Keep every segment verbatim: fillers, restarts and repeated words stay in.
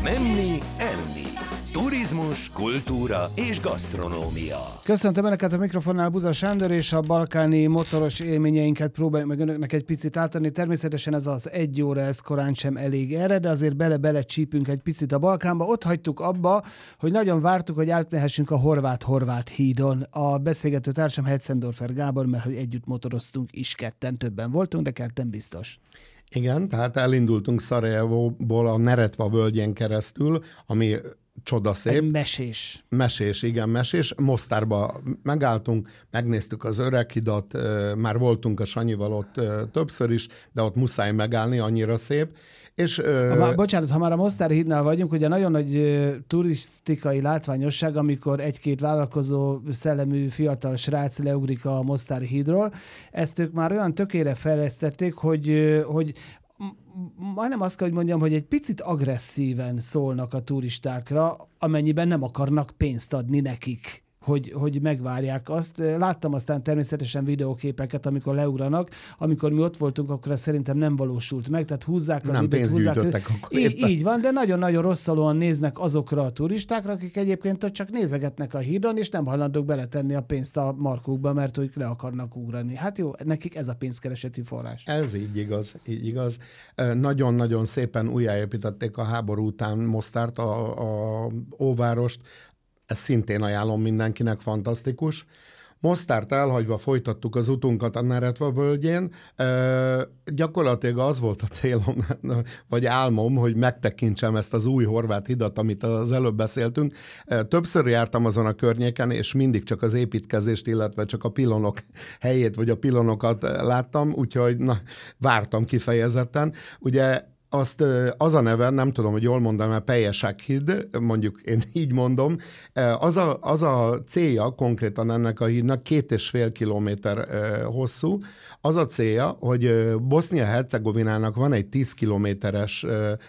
Menni, enni. Turizmus, kultúra és gasztronómia. Köszöntöm Önöket a mikrofonnál, Buza Sándor, és a balkáni motoros élményeinket próbáljuk meg Önöknek egy picit átadni. Természetesen ez az egy óra, ez korán sem elég erre, de azért bele-bele csípünk egy picit a Balkánba. Ott hagytuk abba, hogy nagyon vártuk, hogy átmehessünk a Horvát-Horvát hídon. A beszélgető társam Hetzendorfer Gábor, mert hogy együtt motoroztunk is, ketten, többen voltunk, de ketten biztos. Igen, tehát elindultunk Szarajevóból a Neretva völgyén keresztül, ami csodaszép. Egy mesés. Mesés, igen, mesés. Mostárba megálltunk, megnéztük az Öreghidat, már voltunk a Sanyival ott többször is, de ott muszáj megállni, annyira szép. És, ha már, bocsánat, ha már a Mostári hídnál vagyunk, ugye nagyon nagy uh, turisztikai látványosság, amikor egy-két vállalkozó szellemű fiatal srác leugrik a Mostári hídról. Ezt ők már olyan tökére fejlesztették, hogy, uh, hogy majdnem azt kell, hogy mondjam, hogy egy picit agresszíven szólnak a turistákra, amennyiben nem akarnak pénzt adni nekik, hogy, hogy megvárják azt. Láttam aztán természetesen videóképeket, amikor leugranak. Amikor mi ott voltunk, akkor ez szerintem nem valósult meg, tehát húzzák az nem időt. Húzzák az... akkor így, így van, de nagyon-nagyon rosszalóan néznek azokra a turistákra, akik egyébként ott csak nézegetnek a hídon, és nem hajlandók beletenni a pénzt a markukba, mert ők le akarnak ugrani. Hát jó, nekik ez a pénzkereseti forrás. Ez így igaz, így igaz. Nagyon-nagyon szépen újjáépítették a háború után Mostárt, a, a óvárost. Ezt szintén ajánlom mindenkinek, fantasztikus. Mostárt elhagyva folytattuk az utunkat a Neretva völgyén. E, gyakorlatilag az volt a célom, vagy álmom, hogy megtekintsem ezt az új horvát hidat, amit az előbb beszéltünk. E, többször jártam azon a környéken, és mindig csak az építkezést, illetve csak a pilonok helyét, vagy a pilonokat láttam, úgyhogy na, vártam kifejezetten. Ugye azt az a neve, nem tudom, hogy jól mondom, mert Pejesák híd, mondjuk én így mondom, az a, az a célja konkrétan ennek a hídnak, két és fél kilométer hosszú, az a célja, hogy Bosznia-Hercegovinának van egy tíz kilométeres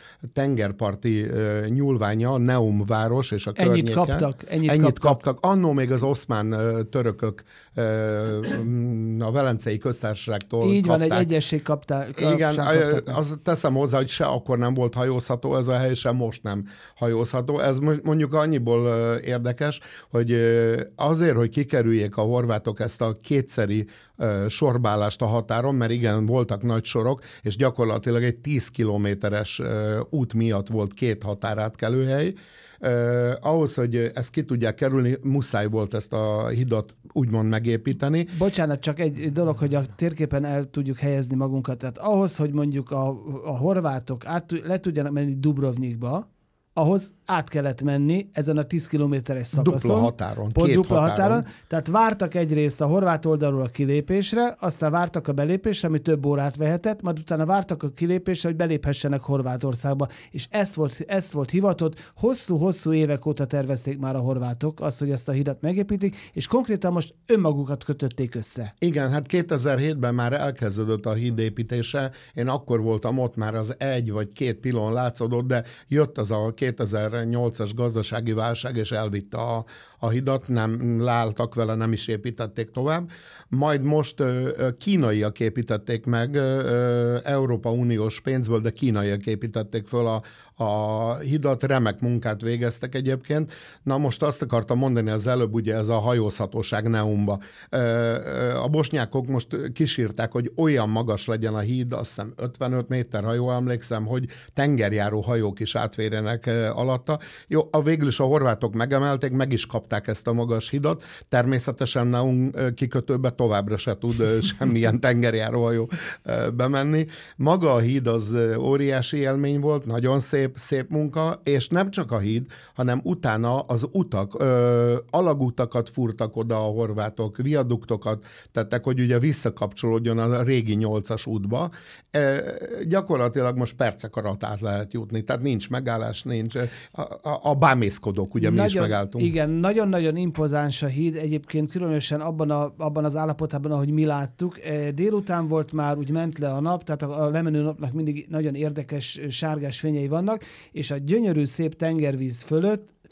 tengerparti nyúlványa, a Neum város és a környéke. Ennyit kaptak. Ennyit, ennyit kaptak. kaptak. Annó még az oszmán törökök a Velencei Köztársaságtól így kapták. van, egy egyesség kapták. Igen, az teszem hozzá, hogy se akkor nem volt hajózható, ez a hely sem most nem hajózható. Ez mondjuk annyiból érdekes, hogy azért, hogy kikerüljék a horvátok ezt a kétszeri sorbálást a határon, mert igen, voltak nagy sorok, és gyakorlatilag egy tíz kilométeres út miatt volt két határátkelőhely. Uh, ahhoz, hogy ezt ki tudják kerülni, muszáj volt ezt a hidat úgymond megépíteni. Bocsánat, csak egy dolog, hogy a térképen el tudjuk helyezni magunkat. Tehát ahhoz, hogy mondjuk a, a horvátok át, le tudjanak menni Dubrovnikba, ahhoz át kellett menni ezen a tíz kilométeres szakaszon. Dupla határon. Pont két dupla határon. határon. Tehát vártak egyrészt a horvát oldalról a kilépésre, aztán vártak a belépésre, ami több órát vehetett, majd utána vártak a kilépésre, hogy beléphessenek Horvátországba. És ezt volt, ezt volt hivatott. Hosszú-hosszú évek óta tervezték már a horvátok azt, hogy ezt a hidat megépítik, és konkrétan most önmagukat kötötték össze. Igen, hát kétezer-hétben már elkezdődött a híd építése. Én akkor voltam ott, már az egy vagy két pilon látszódott, de jött az a kétezer-nyolcas gazdasági válság, és elvitte a, a hidat, nem leálltak vele, nem is építették tovább. Majd most ö, kínaiak építették meg, ö, Európa Uniós pénzből, de kínaiak építették föl a, a hidat, remek munkát végeztek egyébként. Na most azt akartam mondani az előbb, ugye ez a hajózhatóság Neumba. A bosnyákok most kísírták, hogy olyan magas legyen a híd, azt hiszem ötvenöt méter, ha jól emlékszem, hogy tengerjáró hajók is átvérjenek alatta. Jó, a végül is a horvátok megemelték, meg is kapták ezt a magas hidat. Természetesen Neum kikötőbe továbbra se tud semmilyen tengerjáró hajó bemenni. Maga a híd az óriási élmény volt, nagyon szép, szép munka, és nem csak a híd, hanem utána az utak, ö, alagutakat fúrtak oda a horvátok, viaduktokat tettek, hogy ugye visszakapcsolódjon a régi nyolcas útba. E, gyakorlatilag most percek alatt át lehet jutni, tehát nincs megállás, nincs. A, a, a bámészkodók, ugye mi nagyon, is megálltunk. Igen, nagyon-nagyon impozáns a híd, egyébként különösen abban, a, abban az állapotában, ahogy mi láttuk. Délután volt már, úgy ment le a nap, tehát a lemenő napnak mindig nagyon érdekes sárgás fényei vannak, és a gyönyörű szép tengervíz fölött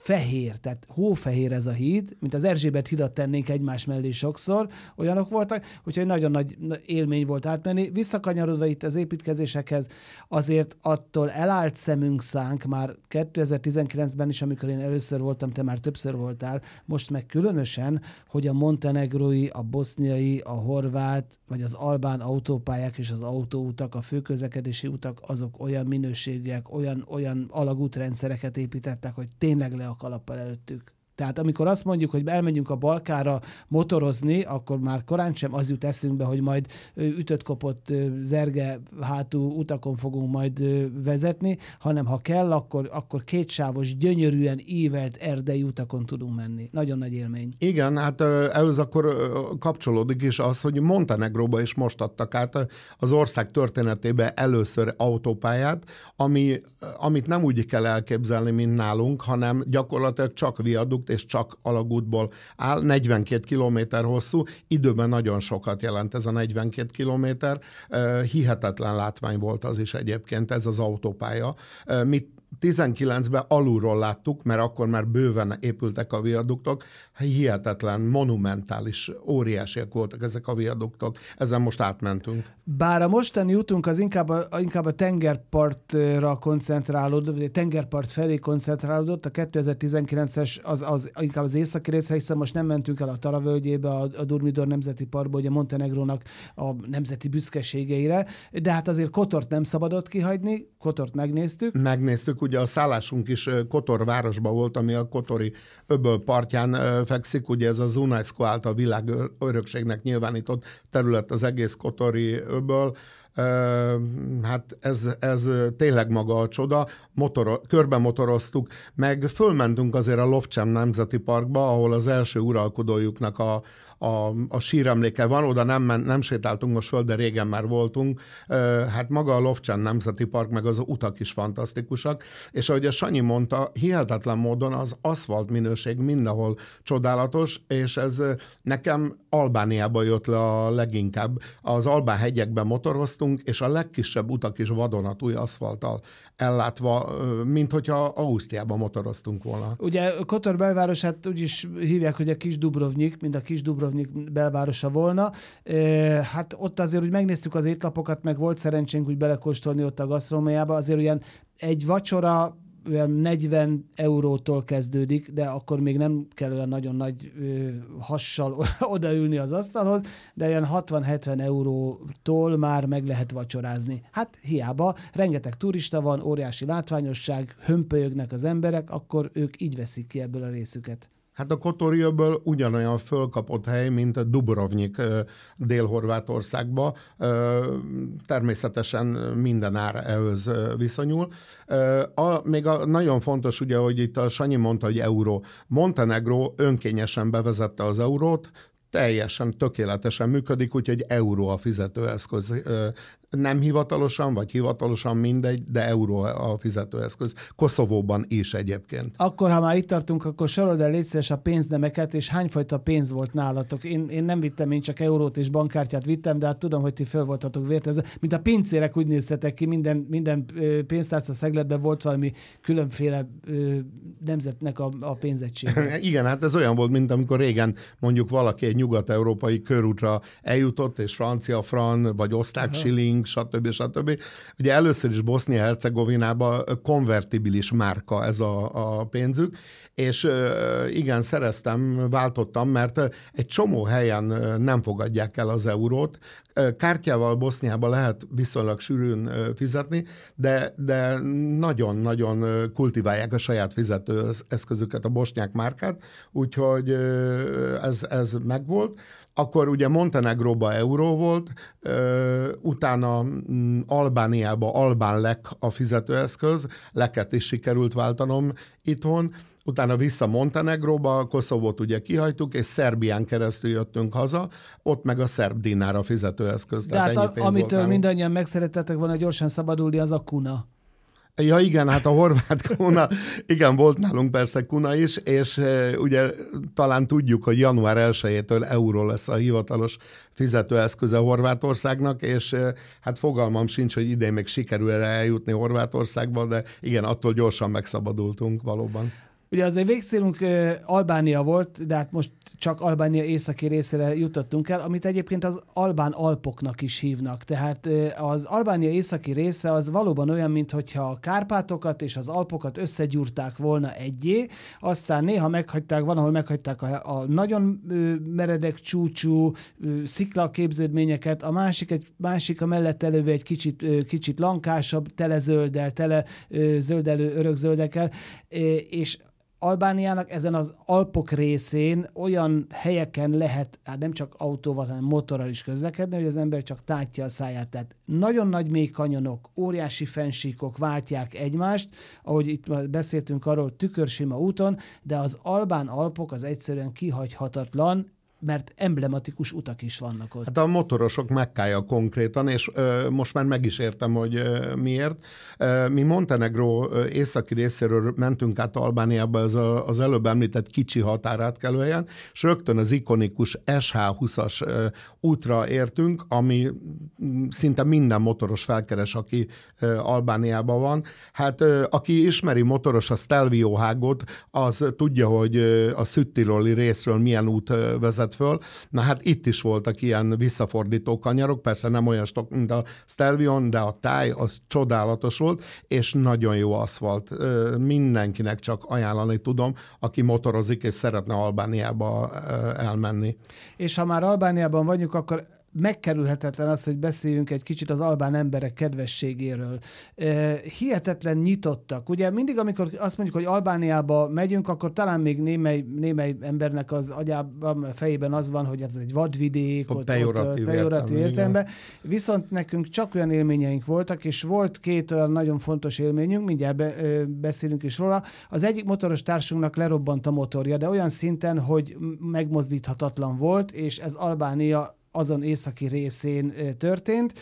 fehér, tehát hófehér ez a híd, mint az Erzsébet hidat tennénk egymás mellé sokszor, olyanok voltak, úgyhogy nagyon nagy élmény volt átmenni. Visszakanyarodva itt az építkezésekhez, azért attól elállt szemünk szánk már kétezer-tizenkilencben is, amikor én először voltam, te már többször voltál, most meg különösen, hogy a montenegrói, a boszniai, a horvát, vagy az albán autópályák és az autóutak, a főközlekedési utak, azok olyan minőségűek, olyan, olyan alagútrendszereket építettek, hogy tényleg le a kalappal előttük. Tehát amikor azt mondjuk, hogy elmegyünk a Balkánra motorozni, akkor már korán sem az jut eszünkbe, hogy majd ütött-kopott zerge hátú utakon fogunk majd vezetni, hanem ha kell, akkor, akkor kétsávos, gyönyörűen ívelt erdei utakon tudunk menni. Nagyon nagy élmény. Igen, hát ehhez akkor kapcsolódik is az, hogy Montenegróba is most adtak át az ország történetében először autópályát, ami, amit nem úgy kell elképzelni, mint nálunk, hanem gyakorlatilag csak viadukt és csak alagútból áll, negyvenkét kilométer hosszú, időben nagyon sokat jelent ez a negyvenkét kilométer, hihetetlen látvány volt az is egyébként, ez az autópálya. Mi tizenkilencben alulról láttuk, mert akkor már bőven épültek a viaduktok, hihetetlen, monumentális, óriásiak voltak ezek a viaduktok. Ezen most átmentünk. Bár a mostani útunk az inkább a, inkább a tengerpartra koncentrálódott, vagy a tengerpart felé koncentrálódott, a kétezer-tizenkilences az, az inkább az északi részre, hiszen most nem mentünk el a Tara völgyébe, a, a Durmidor Nemzeti Parkba, ugye Montenegrónak a nemzeti büszkeségeire, de hát azért Kotort nem szabadott kihagyni, Kotort megnéztük. Megnéztük, ugye a szállásunk is Kotor városban volt, ami a Kotori öböl partján fekszik, ugye ez az UNESCO által világörökségnek nyilvánított terület az egész Kotori öböl. Hát ez, ez tényleg maga a csoda, motor, körbe motoroztuk, meg fölmentünk azért a Lovćen Nemzeti Parkba, ahol az első uralkodójuknak a, a, a síremléke van, oda nem, nem sétáltunk most föl, de régen már voltunk. Hát maga a Lovćen Nemzeti Park, meg az utak is fantasztikusak, és ahogy a Sanyi mondta, hihetetlen módon az aszfalt minőség mindenhol csodálatos, és ez nekem Albániában jött le a leginkább. Az Albán hegyekben motoroztunk, és a legkisebb utak is vadonatúj aszfalttal ellátva, mint hogyha Ausztriában motoroztunk volna. Ugye Kotor belvárosát úgy is hívják, hogy a Kis Dubrovnik, mint a Kis Dubrovnik belvárosa volna. Hát ott azért úgy megnéztük az étlapokat, meg volt szerencsénk úgy belekóstolni ott a gasztronómiába, azért olyan egy vacsora olyan negyven eurótól kezdődik, de akkor még nem kell olyan nagyon nagy ö, hassal odaülni az asztalhoz, de olyan hatvan-hetven eurótól már meg lehet vacsorázni. Hát hiába, rengeteg turista van, óriási látványosság, hömpölyögnek az emberek, akkor ők így veszik ki ebből a részüket. Hát a Kotoriöböl ugyanolyan fölkapott hely, mint a Dubrovnik Dél-Horvátországba. Természetesen minden ár ehhez viszonyul. A, még a, nagyon fontos, ugye, hogy itt a Sanyi mondta, hogy euró. Montenegró önkényesen bevezette az eurót, teljesen tökéletesen működik, úgyhogy euró a fizetőeszköz. Nem hivatalosan, vagy hivatalosan mindegy, de euró a fizetőeszköz. Koszovóban is egyébként. Akkor, ha már itt tartunk, akkor sorold el légy szíves a pénznemeket, és hányfajta pénz volt nálatok? Én, én nem vittem, én csak eurót és bankkártyát vittem, de hát tudom, hogy ti föl voltatok vértezve. Mint a pincérek úgy néztetek ki, minden, minden pénztárca szegletben volt valami különféle ö, nemzetnek a, a pénzegysége. Igen, hát ez olyan volt, mint amikor régen mondjuk valaki egy nyugat-európai körútra eljutott, és francia fran, vagy osztrák Aha. shilling, stb. stb. Ugye először is Bosznia-Hercegovinában konvertibilis márka ez a, a pénzük, és igen, szereztem, váltottam, mert egy csomó helyen nem fogadják el az eurót. Kártyával Boszniában lehet viszonylag sűrűn fizetni, de, de nagyon-nagyon kultiválják a saját fizetőeszközüket, a bosnyák márkát, úgyhogy ez, ez megvolt. Akkor ugye Montenegróban euró volt, utána Albániában albán lek a fizetőeszköz, leket is sikerült váltanom itthon, utána vissza Montenegróba, Koszovót ugye kihajtuk, és Szerbián keresztül jöttünk haza, ott meg a szerb dinár a fizetőeszköz. De hát a, amitől mindannyian megszerettetek volna gyorsan szabadulni, az a kuna. Ja igen, hát a horvát kuna, igen, volt nálunk persze kuna is, és e, ugye talán tudjuk, hogy január elsejétől euró lesz a hivatalos fizetőeszköze Horvátországnak, és e, hát fogalmam sincs, hogy idén még sikerül eljutni Horvátországba, de igen, attól gyorsan megszabadultunk valóban. Ugye azért végcélunk uh, Albánia volt, de hát most csak Albánia északi részére jutottunk el, amit egyébként az Albán Alpoknak is hívnak. Tehát uh, az Albánia északi része az valóban olyan, mintha a Kárpátokat és az Alpokat összegyúrták volna egyé, aztán néha meghagyták, van, ahol meghagyták a, a nagyon uh, meredek csúcsú uh, sziklaképződményeket, a másik, egy másik a mellett elövő egy kicsit, uh, kicsit lankásabb, tele zölddel, tele uh, zöldelő örökzöldekkel, uh, és Albániának ezen az Alpok részén olyan helyeken lehet, hát nem csak autóval, hanem motorral is közlekedni, hogy az ember csak tátja a száját. Tehát nagyon nagy mély kanyonok, óriási fennsíkok váltják egymást, ahogy itt beszéltünk arról tükörsima úton, de az albán Alpok az egyszerűen kihagyhatatlan, mert emblematikus utak is vannak ott. Hát a motorosok Mekkája konkrétan, és ö, most már meg is értem, hogy ö, miért. Ö, mi Montenegró ö, északi részéről mentünk át Albániába, ez a, az előbb említett kicsi határátkelőhelyen, és rögtön az ikonikus es há húszas ö, útra értünk, ami szinte minden motoros felkeres, aki ö, Albániában van. Hát ö, aki ismeri motoros a Stelvio hágot, az tudja, hogy ö, a Südtiroli részről milyen út ö, vezet föl. Na hát itt is voltak ilyen visszafordító kanyarok, persze nem olyan stok, mint a Stelvion, de a táj az csodálatos volt, és nagyon jó aszfalt. Mindenkinek csak ajánlani tudom, aki motorozik és szeretne Albániába elmenni. És ha már Albániában vagyunk, akkor megkerülhetetlen az, hogy beszéljünk egy kicsit az albán emberek kedvességéről. Hihetetlen nyitottak. Ugye mindig, amikor azt mondjuk, hogy Albániába megyünk, akkor talán még némely, némely embernek az agyában, fejében az van, hogy ez egy vadvidék, ott, pejoratív, pejoratív értelemben. Viszont nekünk csak olyan élményeink voltak, és volt két olyan nagyon fontos élményünk, mindjárt be, beszélünk is róla. Az egyik motoros társunknak lerobbant a motorja, de olyan szinten, hogy megmozdíthatatlan volt, és ez Albánia azon északi részén történt,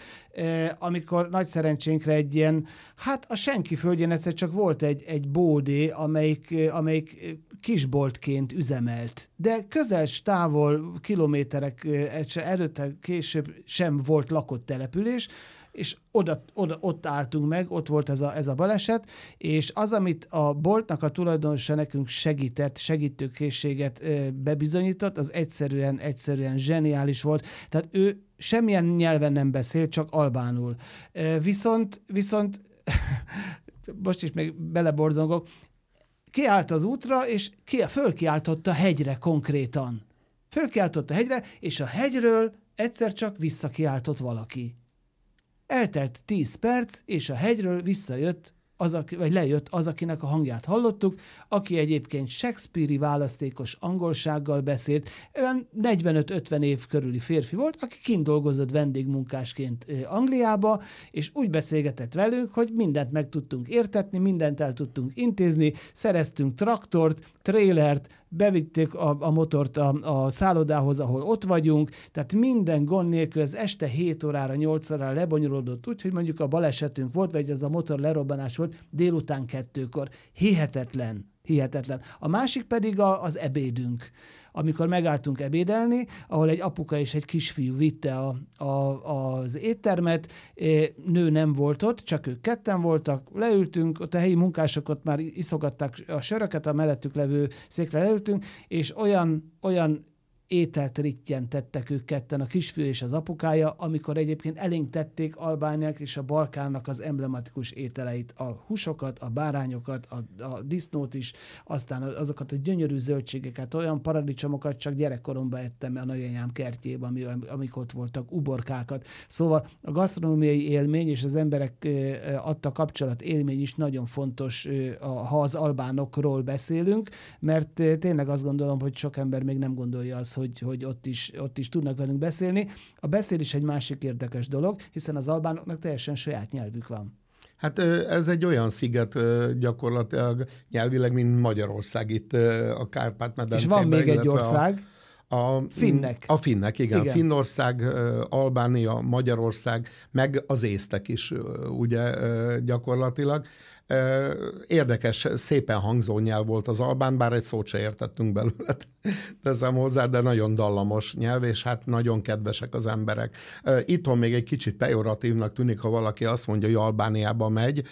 amikor nagy szerencsénkre egy ilyen, hát a senki földjén egyszer csak volt egy, egy bódé, amelyik, amelyik kisboltként üzemelt. De közel távol kilométerek előtte később sem volt lakott település, és oda, oda, ott álltunk meg, ott volt ez a, ez a baleset, és az, amit a boltnak a tulajdonosa nekünk segített, segítőkészséget bebizonyított, az egyszerűen, egyszerűen zseniális volt. Tehát ő semmilyen nyelven nem beszél, csak albánul. Viszont, viszont most is még beleborzongok, kiállt az útra, és ki, fölkiáltott a hegyre konkrétan. Fölkiáltott a hegyre, és a hegyről egyszer csak visszakiáltott valaki. Eltelt tíz perc, és a hegyről visszajött, az, vagy lejött az, akinek a hangját hallottuk, aki egyébként Shakespeare-i választékos angolsággal beszélt, olyan negyvenöt-ötven év körüli férfi volt, aki kint dolgozott vendégmunkásként Angliába, és úgy beszélgetett velünk, hogy mindent meg tudtunk értetni, mindent el tudtunk intézni, szereztünk traktort, trélert, bevitték a, a motort a, a szállodához, ahol ott vagyunk, tehát minden gond nélkül ez este hét órára, nyolc órára lebonyolódott úgy, hogy mondjuk a balesetünk volt, vagy ez a motor lerobbanás volt délután kettőkor. Hihetetlen, hihetetlen. A másik pedig a, az ebédünk. Amikor megálltunk ebédelni, ahol egy apuka és egy kisfiú vitte a, a, az éttermet, nő nem volt ott, csak ők ketten voltak, leültünk, ott a helyi munkások ott már iszogatták a söröket, a mellettük levő székre leültünk, és olyan, olyan ételt rittyentettek ők ketten, a kisfiú és az apukája, amikor egyébként elénk tették Albániák és a Balkánnak az emblematikus ételeit, a húsokat, a bárányokat, a, a disznót is, aztán azokat a gyönyörű zöldségeket, olyan paradicsomokat csak gyerekkoromban ettem a nagyanyám kertjében, ami, amik ott voltak, uborkákat. Szóval a gasztronómiai élmény és az emberek adta kapcsolat élmény is nagyon fontos, ha az albánokról beszélünk, mert tényleg azt gondolom, hogy sok ember még nem gondolja azt, hogy, hogy ott, is, ott is tudnak velünk beszélni. A beszélés egy másik érdekes dolog, hiszen az albánoknak teljesen saját nyelvük van. Hát ez egy olyan sziget gyakorlatilag nyelvileg, mint Magyarország itt a Kárpát-medencében. És van még egy ország, a finnek. A finnek, igen. igen. Finnország, Albánia, Magyarország, meg az észtek is, ugye gyakorlatilag. Érdekes, szépen hangzó nyelv volt az albán, bár egy szót se értettünk belőle, teszem hozzá, de nagyon dallamos nyelv, és hát nagyon kedvesek az emberek. Itthon még egy kicsit pejoratívnak tűnik, ha valaki azt mondja, hogy Albániába megy,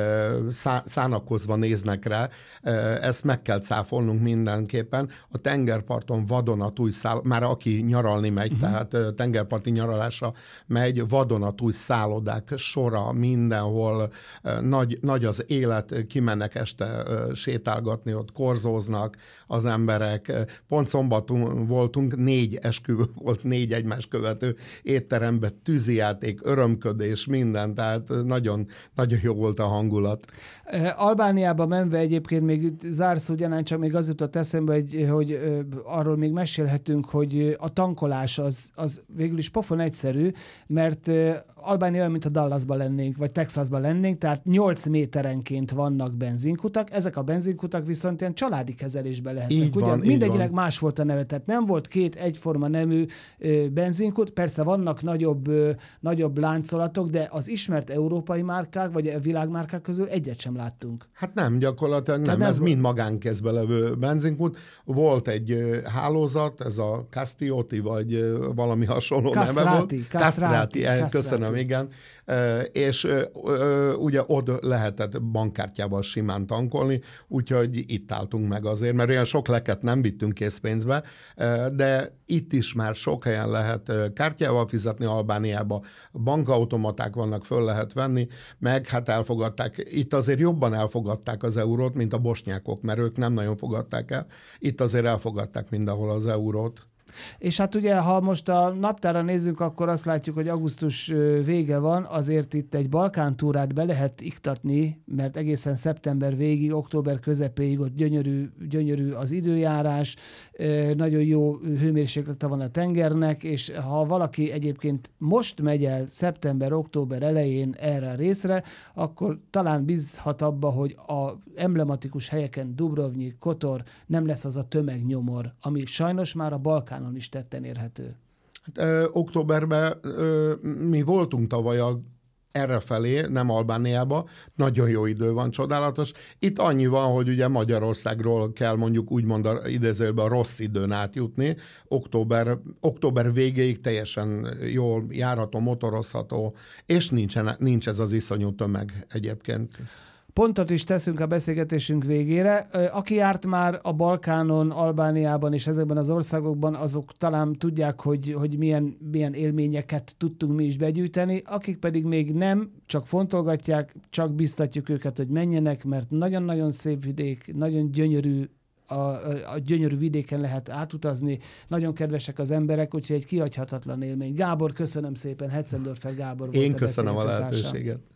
szá- szánakozva néznek rá, ezt meg kell cáfolnunk mindenképpen. A tengerparton vadonatúj száll, már aki nyaralni megy, uh-huh. tehát tengerparti nyaralásra megy, vadonatúj szállodák sora mindenhol, nagy, nagy az élet, kimennek este sétálgatni, ott korzóznak az emberek. Pont szombaton voltunk, négy esküvő volt, négy egymás követő étteremben, tűzijáték, örömködés, minden, tehát nagyon, nagyon jó volt a hangulat. Albániába menve egyébként még zárszó gyanán csak még az jutott eszembe, hogy, hogy arról még mesélhetünk, hogy a tankolás az, az végül is pofon egyszerű, mert Albánia olyan, mint a Dallasban lennénk, vagy Texasban lennénk, tehát nyolc méterenként vannak benzinkutak, ezek a benzinkutak viszont ilyen családi kezelésben lehetnek. Így ugye? Van, Mindegyinek más volt a neve, tehát nem volt két egyforma nemű ö, benzinkut, persze vannak nagyobb, ö, nagyobb láncolatok, de az ismert európai márkák, vagy a világmárkák közül egyet sem láttunk. Hát nem, gyakorlatilag nem, nem ez volt. Mind magánkézbe levő benzinkút. Volt egy ö, hálózat, ez a Castioti, vagy ö, valami hasonló Castrati, neve volt. Castrati, Castrati, köszönöm, igen. E, és ö, ö, ugye ott lehetett bankkártyával simán tankolni, úgyhogy itt álltunk meg azért, mert olyan sok leket nem vittünk készpénzbe, de itt is már sok helyen lehet kártyával fizetni, Albániában bankautomaták vannak, föl lehet venni, meg hát elfogadták, itt azért jobban elfogadták az eurót, mint a bosnyákok, mert ők nem nagyon fogadták el. Itt azért elfogadták mindenhol az eurót. És hát ugye, ha most a naptára nézzünk, akkor azt látjuk, hogy augusztus vége van, azért itt egy Balkántúrát be lehet iktatni, mert egészen szeptember végig, október közepéig ott gyönyörű, gyönyörű az időjárás, nagyon jó hőmérséklete van a tengernek, és ha valaki egyébként most megy el szeptember, október elején erre a részre, akkor talán bízhat abba, hogy a emblematikus helyeken, Dubrovnik, Kotor nem lesz az a tömegnyomor, ami sajnos már a Balkán is tetten érhető. Hát, ö, októberben ö, mi voltunk tavaly a, errefelé, nem Albániába, nagyon jó idő van, csodálatos. Itt annyi van, hogy ugye Magyarországról kell mondjuk úgymond a, idézőjelben a rossz időn átjutni. Október, október végéig teljesen jól járható, motorozható, és nincsen, nincs ez az iszonyú tömeg egyébként. Pontot is teszünk a beszélgetésünk végére. Aki járt már a Balkánon, Albániában és ezekben az országokban, azok talán tudják, hogy, hogy milyen, milyen élményeket tudtunk mi is begyűjteni. Akik pedig még nem, csak fontolgatják, csak biztatjuk őket, hogy menjenek, mert nagyon-nagyon szép vidék, nagyon gyönyörű, a, a gyönyörű vidéken lehet átutazni, nagyon kedvesek az emberek, úgyhogy egy kihagyhatatlan élmény. Gábor, köszönöm szépen, Hetzendorfer Gábor volt. Én köszönöm a lehetőséget.